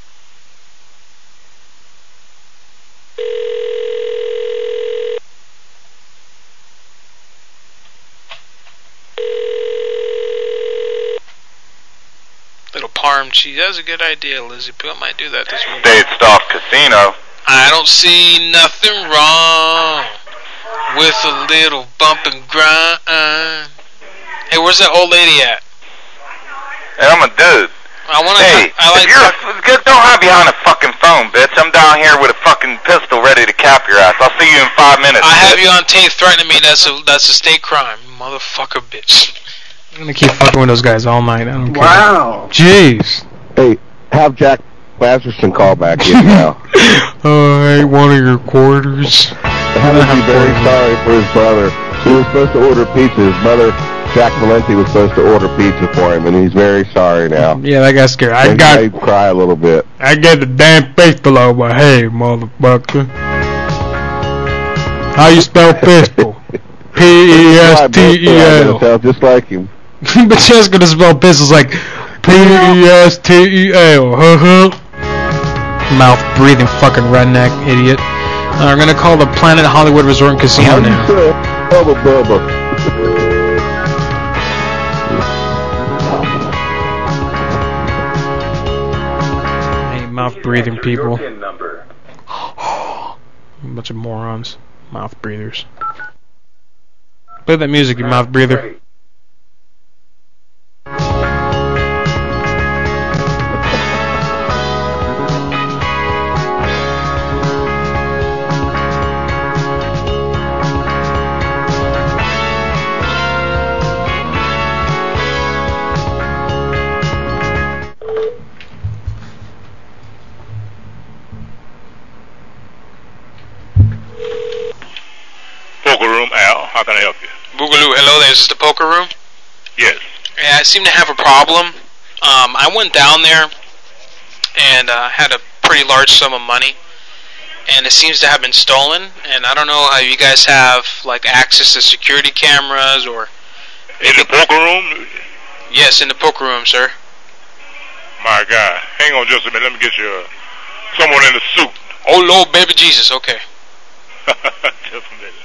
Little parm cheese. That's a good idea, Lizzie. I might do that this week. State Stock Casino. I don't see nothing wrong with a little bump and grind. Hey, where's that old lady at? Hey, I'm a dude. I want to. Hey, I like. if you're a, don't hide behind a fucking phone, bitch. I'm down here with a fucking pistol ready to cap your ass. I'll see you in five minutes. I bitch. have you on tape threatening me. That's a that's a state crime, motherfucker, bitch. I'm gonna keep fucking with those guys all night. I don't care. Wow. Jeez. Hey, Have Jack Masterson call back in now. Oh, I ate one of your quarters. He'd be very sorry for his brother. He was supposed to order pizza. His brother, Jack Valenti, was supposed to order pizza for him, and he's very sorry now. Yeah, that got scared. I Maybe got. I'd cry a little bit. I got the damn pistol over. Hey, motherfucker. How you spell pistol? P E S T E L. Sounds just like him. But just gonna spell pistols like P E S T E L. Uh-huh. Mouth breathing fucking redneck idiot. Uh, I'm gonna call the Planet Hollywood Resort and Casino now. Bubba Bubba. Hey, mouth breathing people. A bunch of morons. Mouth breathers. Play that music, you mouth breather. Poker room, Al. How can I help you? Boogaloo, hello there. Is this the poker room? Yes. Yeah, I seem to have a problem. Um, I went down there and uh, had a pretty large sum of money, and it seems to have been stolen. And I don't know how you guys have like access to security cameras or. In the poker room? Yes, in the poker room, sir. My God. Hang on just a minute. Let me get you uh, someone in a suit. Oh, Lord, baby Jesus. Okay. Just a minute.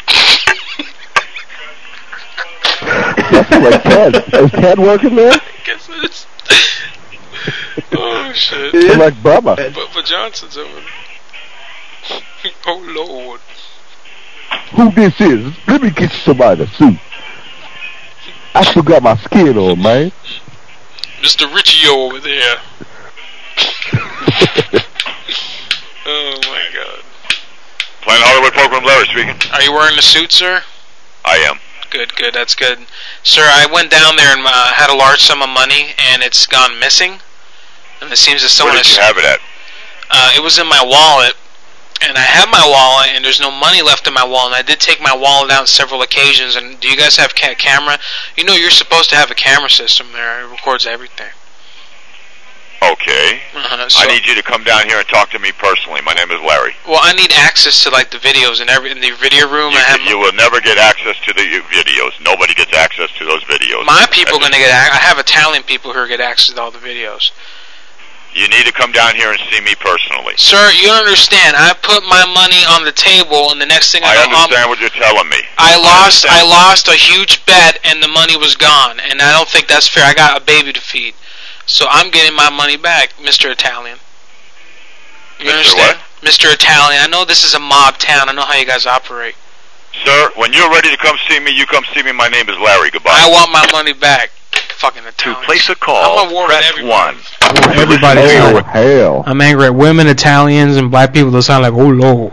Like Ted. Is Ted working there? I guess it is. Oh, shit. It's like Bubba. Bubba Johnson's over there. Oh, Lord. Who this is? Let me get you somebody in a suit. I still got my skin on, man. Mister Richie over there. Oh, my God. Planet Hollywood Poker Room, Larry speaking. Are you wearing a suit, sir? I am. Good, good, that's good. Sir, I went down there and uh, had a large sum of money, and it's gone missing. And it seems that someone Where did has... you have it at? Uh, it was in my wallet, and I have my wallet, and there's no money left in my wallet. And I did take my wallet out on several occasions. And do you guys have a camera? You know, you're supposed to have a camera system there. It records everything. Okay. Uh-huh, so, I need you to come down here and talk to me personally. My name is Larry. Well, I need access to like the videos and every in the video room. You, I have you will never get access to the videos. Nobody gets access to those videos. My people are going to get access. I have Italian people who are going to get access to all the videos. You need to come down here and see me personally. Sir, you don't understand. I put my money on the table, and the next thing I, I know, understand um, what you're telling me. I lost. I, I lost a huge bet, and the money was gone. And I don't think that's fair. I got a baby to feed, so I'm getting my money back, Mister Italian. You Mister understand, what? Mister Italian? I know this is a mob town. I know how you guys operate. Sir, when you're ready to come see me, you come see me. My name is Larry. Goodbye. I want my money back. Fucking Italians. To place a call, I'm a war press with one. Everybody. Oh, hell. I'm angry at women, Italians, and black people that sound like, oh, Lord.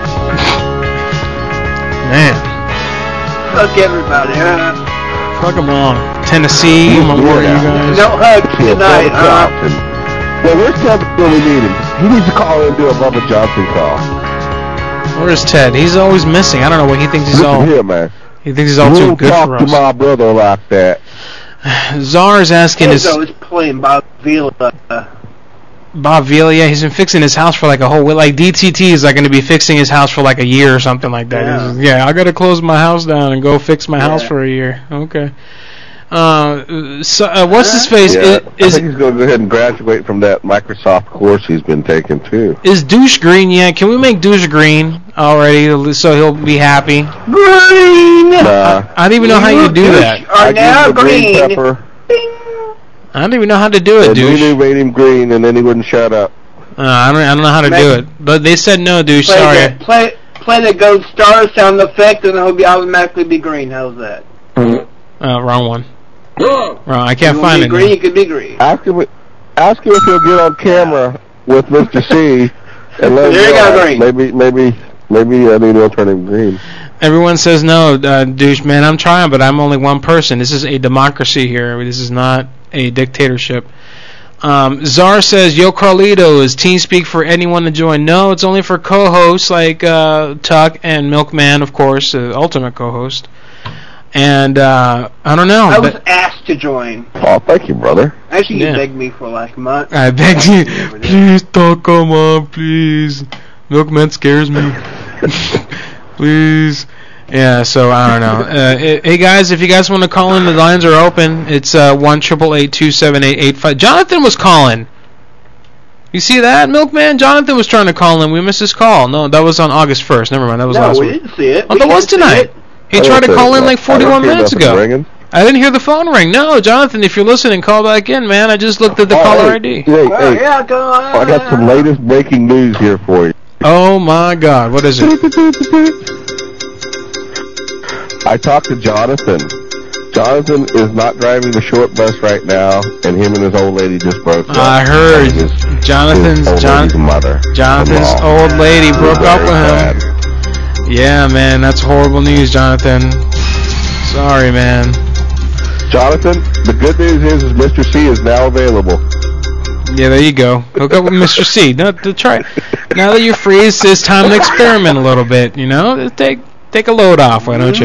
Man. Fuck everybody, huh? Fuck them all. Tennessee, I'm gonna worry you guys. No hugs tonight, huh? Well, where's Ted when we need him? He needs to call in and do a Bubba Johnson call. Where's Ted? He's always missing. I don't know what he thinks he's Listen all... here, man. He thinks he's all you too good talk for to us. my brother like that. Czar's asking his... He's always playing Bob Vila. Bob Vila, yeah, he's been fixing his house for like a whole... Like, D T T is like going to be fixing his house for like a year or something like that. Yeah, He's, yeah I got to close my house down and go fix my yeah. house for a year. Okay. Uh, so, uh, what's his face? Yeah, Is, I think he's going to go ahead and graduate from that Microsoft course he's been taking, too. is Douche green yet? Can we make Douche green already so he'll be happy? Green! Nah. I don't even know how you do that. Are I now give him the green green. pepper, I don't even know how to do it, and Douche. Lulu made him green, and then he wouldn't shut up. Uh, I don't. I don't know how to Make- do it. But they said no, Douche. Play Sorry. the, play, play the Gold Star sound effect, and it'll be automatically be green. How's that? Uh, wrong one. Wrong. I can't you find be it. green, now. you could be green. Ask him, ask him if he'll get on camera with Mister C, and let him There you know. go, green. Maybe, maybe, maybe I mean he'll turn him green. Everyone says no, uh, Douche. Man, I'm trying, but I'm only one person. This is a democracy here. This is not a dictatorship. Um, Czar says, Yo, Carlito, is TeamSpeak for anyone to join? No, it's only for co-hosts like uh, Tuck and Milkman, of course, the ultimate co-host. And uh, I don't know. I was asked to join. Oh, thank you, brother. Actually, you Yeah. begged me for like a month. I begged you, please, Tuck, come on, please. Milkman scares me. Please. Yeah, so I don't know. Uh, hey guys, if you guys want to call in, the lines are open. It's uh, one eight eight eight, two seven eight, eight five. Jonathan was calling. You see that, Milkman? Jonathan was trying to call in. We missed his call. No, that was on August first. Never mind, that was No, last we week. didn't see it. Oh, We that was didn't see tonight. it. He I tried to don't call think- in like I don't forty-one hear minutes nothing ago. ringing. I didn't hear the phone ring. No, Jonathan, if you're listening, call back in, man. I just looked at the Oh, caller hey, I D. Hey, Oh, hey, yeah, go on. I got some latest breaking news here for you. Oh my God, what is it? I talked to Jonathan. Jonathan is not driving the short bus right now, and him and his old lady just broke up. I heard His, Jonathan's his old Jon- lady's mother. Jonathan's Mom. old lady broke up Very with him. sad. Yeah, man, that's horrible news, Jonathan. Sorry, man. Jonathan, the good news is, is Mister C is now available. Yeah, there you go. Hook up with Mister C. No, to try. Now that you're free, it's, it's time to experiment a little bit. You know, take take a load off. Why don't you?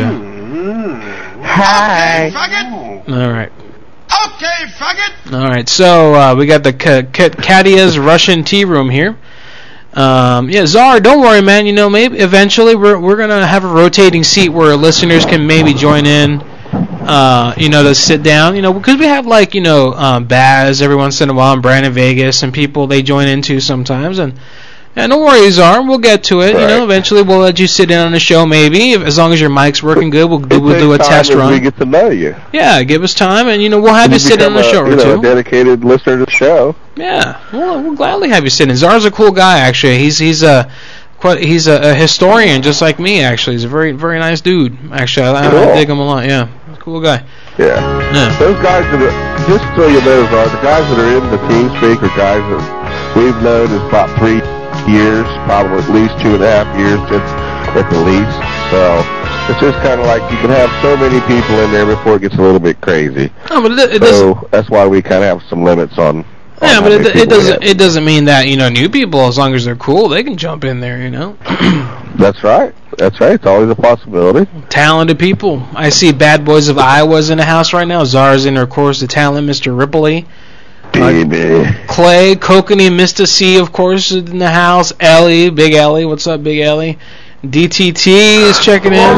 Hi. All right. Okay, faggot. All right. So uh, we got the K- K- Kadia's Russian tea room here. Um, yeah, Czar, don't worry, man. You know, maybe eventually we're we're gonna have a rotating seat where listeners can maybe join in. Uh, you know, to sit down. You know, because we have like you know um, Baz every once in a while, and Brandon Vegas, and people they join into sometimes. And yeah, no worries, Czar. We'll get to it. Right. You know, eventually we'll let you sit in on the show. Maybe if, as long as your mic's working good, we'll do, It we'll do a takes time test as run. we get to know you. Yeah, give us time, and you know we'll have you, You sit in on become the a, show or you know, two. a dedicated listener to the show. Yeah, we'll, we'll gladly have you sit in. Czar's a cool guy, actually. He's he's a quite he's a, a historian just like me. Actually, he's a very very nice dude. Actually, I, Cool. I dig him a lot. Yeah, cool guy. Yeah. Yeah. Those guys that are, just so you know, are the guys that are in the TeamSpeak are guys that we've known is about three years, probably at least two and a half years since at the least. So it's just kind of like you can have so many people in there before it gets a little bit crazy. Oh, but it, it so doesn't. that's why we kind of have some limits on. on Yeah, how but many it, it people we doesn't have. it doesn't mean that you know new people, as long as they're cool, they can jump in there. You know, That's right. That's right. It's always a possibility. talented people. I see Bad Boys of Iowa's in the house right now. Czar's in there, of course, the talent, Mister Ripley. Baby. Clay, Kokanee, Mister C, of course, is in the house. Ellie, Big Ellie, what's up, Big Ellie? D T T is checking in.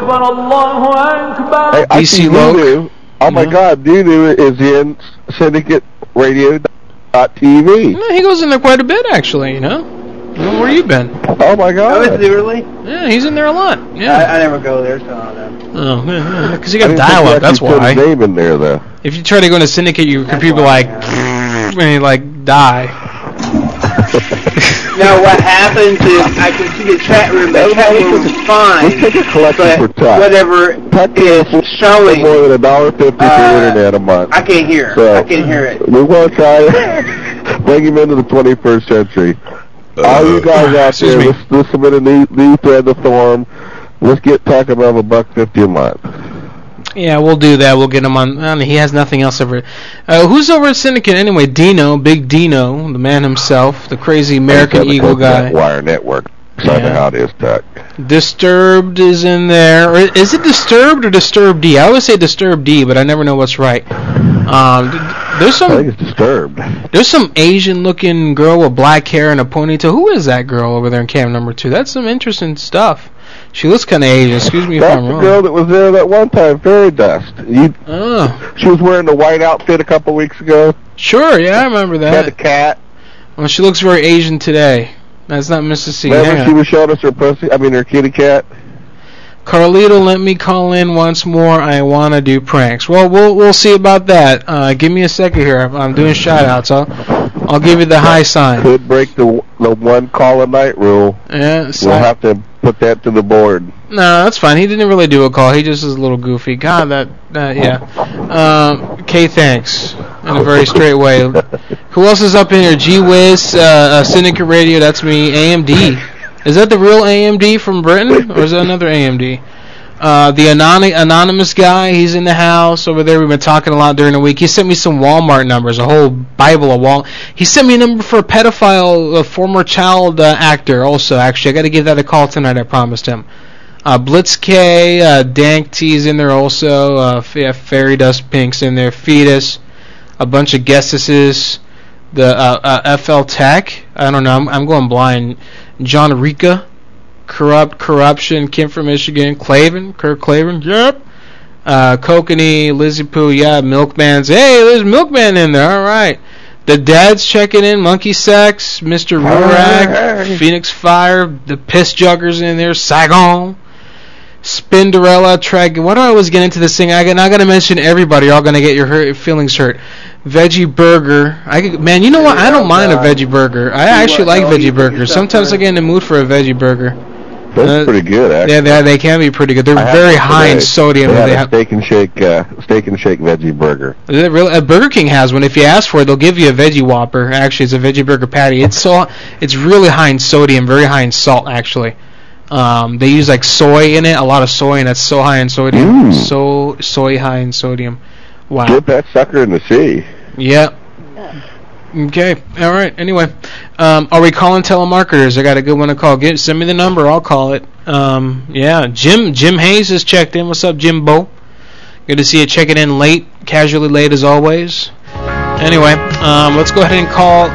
Hey, I D C see Loke. Nunu. Oh my Yeah. God, Nunu is in Syndicate Radio dot T V. Yeah, he goes in there quite a bit, actually, you know. Well, where you been? Oh my Oh, God. is it really? Yeah, he's in there a lot. I, Yeah. I never go there, so I don't know. Oh, because you I got didn't think dial you up, that's actually put why. his name in there though. If you try to go into Syndicate, your computer will like, and you like die. No, what happens is I can see the chat room. The chat room is fine, Let's take a collection for but Tuck. whatever Tuck is pays showing, more than a dollar fifty for Uh, internet a month. I can't hear. So I can't hear it. we want to try to bring him into the twenty-first century. All you guys out Excuse there, me. let's, let's submit a new, new thread to Thorm. Let's get Tuck above a buck fifty a month. Yeah, we'll do that. We'll get him on. I mean, he has nothing else over. Uh, who's over at Syndicate anyway? Dino, Big Dino, the man himself, the crazy American Seven Eagle guy. Wire Network. So I know Yeah. how it is, Tuck. Disturbed is in there. Or is it Disturbed or Disturbed D? I always say Disturbed D, but I never know what's right. Um, th- there's I think some it's Disturbed. there's some Asian-looking girl with black hair and a ponytail. Who is that girl over there in cam number two? That's some interesting stuff. She looks kind of Asian. Excuse me if That's I'm the wrong. girl that was there that one time, Fairy Dust. You, Oh, she was wearing the white outfit a couple weeks ago. sure. Yeah, I remember Had the that. cat. Well, she looks very Asian today. That's not Missus C. Hang Remember on. she was showing us her pussy? I mean, her kitty cat. Carlito, let me call in once more. I want to do pranks. Well, we'll we'll see about that. Uh, give me a second here. I'm, I'm doing shout-outs. I'll, I'll give you the high sign. Could break the the one call a night rule. Yeah, so We'll have to put that to the board. no, that's fine. He didn't really do a call. He just is a little goofy. God, that, that yeah. Um, Kay, thanks. In a very straight way. Who else is up in here? G-Wiz, uh, uh, Syndicate Radio, that's me. A M D. Is that the real A M D from Britain, or is that another A M D? Uh, the anony- anonymous guy, he's in the house over there. We've been talking a lot during the week. He sent me some Walmart numbers, a whole Bible of Wal. He sent me a number for a pedophile, a former child uh, actor. Also, actually, I got to give that a call tonight. I promised him. Uh, Blitz K, uh, Dank T's in there also. Uh, yeah, Fairy Dust Pink's in there. Fetus, a bunch of guesses. The uh, uh, F L Tech. I don't know. I'm, I'm going blind. John Rica. Corrupt Corruption, Kim from Michigan, Clavin, Kirk Clavin, yep. Uh, Kokanee, Lizzie Poo, yeah, Milkman's, hey, there's Milkman in there, alright. The Dad's checking in, Monkey Sex, Mister Rurak, hey. Phoenix Fire, the Piss Juggers in there, Saigon, Spinderella, Treg. Why do I always get into this thing? I got, I got to mention everybody, you're all going to get your hurt, feelings hurt. Veggie Burger. I man, you know what? I don't mind a veggie burger. I actually like veggie burgers. Sometimes I get in the mood for a veggie burger. That's uh, pretty good, actually. Yeah, they, they can be pretty good. They're very high in sodium. They, they have a steak and shake, uh, steak and shake veggie burger. Is it really? Uh, Burger King has one. If you ask for it, they'll give you a veggie Whopper. Actually, it's a veggie burger patty. It's so, it's really high in sodium, very high in salt. Actually, um, they use like soy in it, a lot of soy, and that's so high in sodium. Mm. So soy high in sodium. Wow. Get that sucker in the sea. Yeah. Okay. All right. Anyway, um, are we calling telemarketers? I got a good one to call. Get send me the number. I'll call it. Um, yeah. Jim Jim Hayes has checked in. What's up, Jimbo? Good to see you checking in late, casually late as always. Anyway, um, let's go ahead and call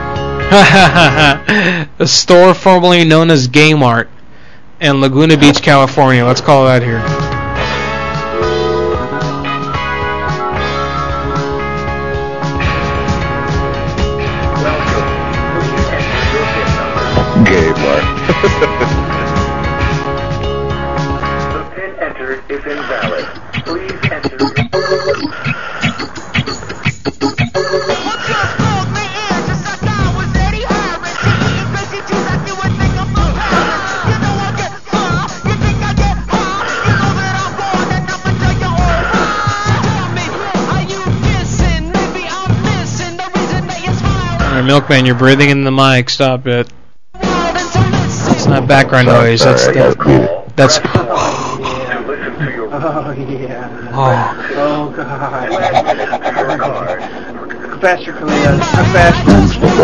the store formerly known as Game Art in Laguna Beach, California. Let's call that here. Game Art. The pin entered is invalid. Please enter it. Alright, Milkman, you're breathing in the mic. Stop it. It's not background noise. That's that, that's. Oh yeah. Oh. Oh god. Faster, Kalia. Faster.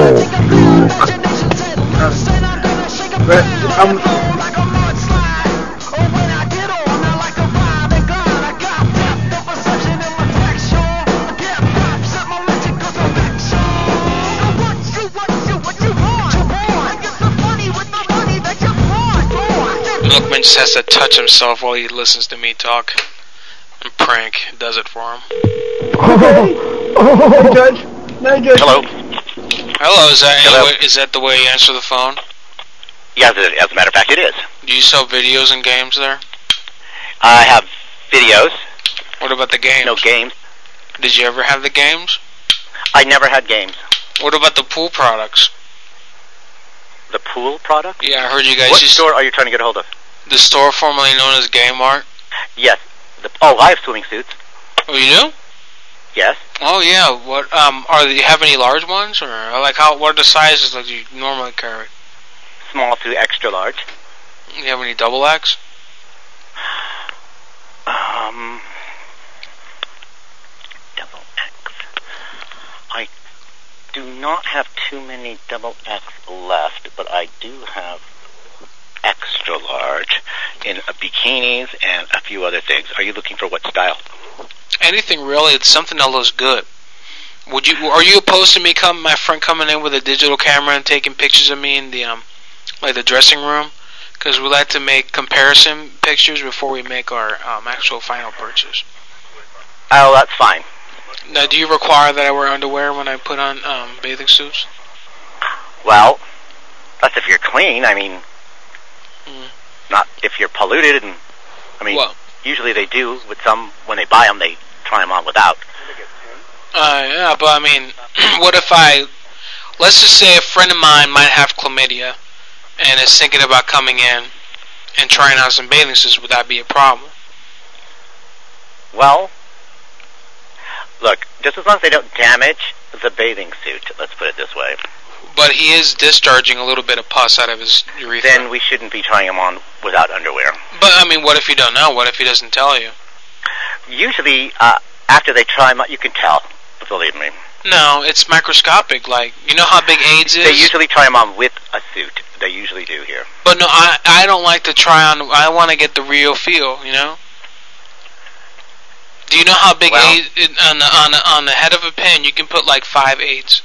Um. Milkman just has to touch himself while he listens to me talk. And Prank does it for him. Hey, Judge. Hey, Judge. Hello. Hello, is that, Hello. Way, is that the way you answer the phone? Yes, it, as a matter of fact, it is. Do you sell videos and games there? I have videos. What about the games? No games. Did you ever have the games? I never had games. What about the pool products? The pool product? Yeah, I heard you guys What used store are you trying to get a hold of? The store formerly known as Game Art? Yes. The, oh, I have swimming suits. Oh, you do? Yes. Oh, yeah. What, um, are do you have any large ones? Or, like, how, what are the sizes that you normally carry? Small to extra large. Do you have any double X? Um, double X. I do not have too many double X left, but I do have extra large in uh, bikinis and a few other things. Are you looking for what style? Anything really. It's something that looks good. Would you? Are you opposed to me come, my friend coming in with a digital camera and taking pictures of me in the um, like the dressing room? Because we like to make comparison pictures before we make our um, actual final purchase. Oh, that's fine. Now, do you require that I wear underwear when I put on um, bathing suits? Well, that's if you're clean. I mean, mm. not if you're polluted. And I mean, well, usually they do with some when they buy them. They try them on without. Uh, yeah, but I mean, what if I, let's just say a friend of mine might have chlamydia and is thinking about coming in and trying out some bathing suits. Would that be a problem? Well, look, just as long as they don't damage the bathing suit, let's put it this way. but he is discharging a little bit of pus out of his urethra. Then we shouldn't be trying him on without underwear. But, I mean, what if you don't know? What if he doesn't tell you? Usually, uh, after they try him on, you can tell, believe me. No, it's microscopic. Like, you know how big AIDS is? They usually try him on with a suit. They usually do here. But no, I I don't like to try on. I want to get the real feel, you know? Do you know how big well, AIDS, on the, on, the, on the head of a pin, you can put like five AIDS?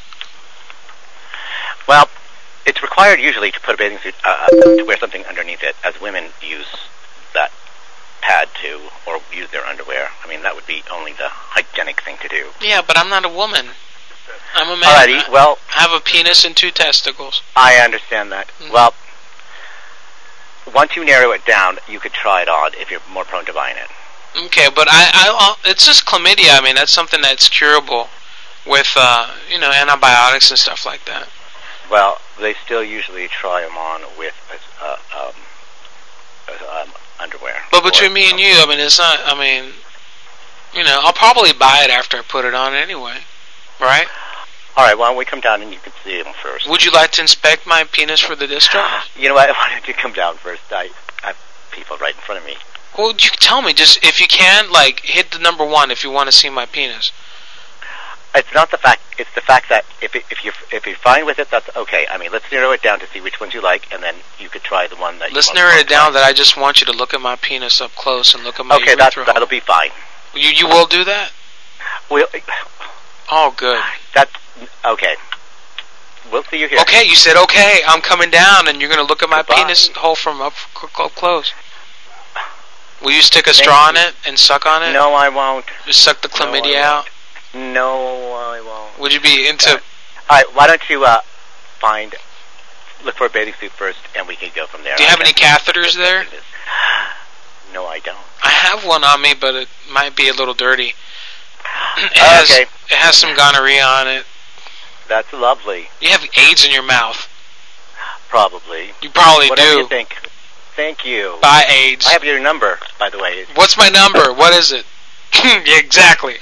Well, it's required usually to put a bathing suit, uh, to wear something underneath it, as women use that pad to, or use their underwear. I mean, that would be only the hygienic thing to do. Yeah, but I'm not a woman. I'm a man. Alrighty, well... I have a penis and two testicles. I understand that. Mm-hmm. Well, once you narrow it down, you could try it on if you're more prone to buying it. Okay, but I, I, it's just chlamydia. I mean, that's something that's curable with, uh, you know, antibiotics and stuff like that. Well, they still usually try them on with uh, um, uh, um, underwear. But between me and you, I mean, it's not, I mean, you know, I'll probably buy it after I put it on anyway, right? All right, why don't we come down and you can see them first. Would you like to inspect my penis for the discharge? You know what, why don't you come down first? I, I have people right in front of me. Well, you tell me, just, if you can, like, hit the number one if you want to see my penis. It's not the fact, it's the fact that if it, if you're, if you're fine with it, that's okay. I mean, let's narrow it down to see which ones you like, and then you could try the one that you Let's most narrow it down try. that I just want you to look at my penis up close and look at my okay, urethra. Okay, that'll be fine. You you will do that? Well, oh, good. That's, okay. We'll see you here. Okay, you said okay, I'm coming down, and you're going to look at my Goodbye. penis hole from up, up close. Will you stick a straw in it and suck on it? No, I won't. Just suck the chlamydia no, out? No, I won't. Would you be into... Uh, Alright, why don't you uh, find... Look for a bathing suit first, and we can go from there. Do you have any catheters there? No, I don't. I have one on me, but it might be a little dirty. It has, okay. It has some gonorrhea on it. That's lovely. You have AIDS in your mouth. Probably. You probably Whatever do. You think. Thank you. Bye, AIDS. I have your number, by the way. What's my number? What is it? Yeah, exactly.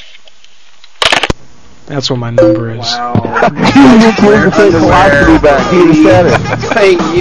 That's what my number is. Wow. You need to say velocity back. He said it. Hey, you.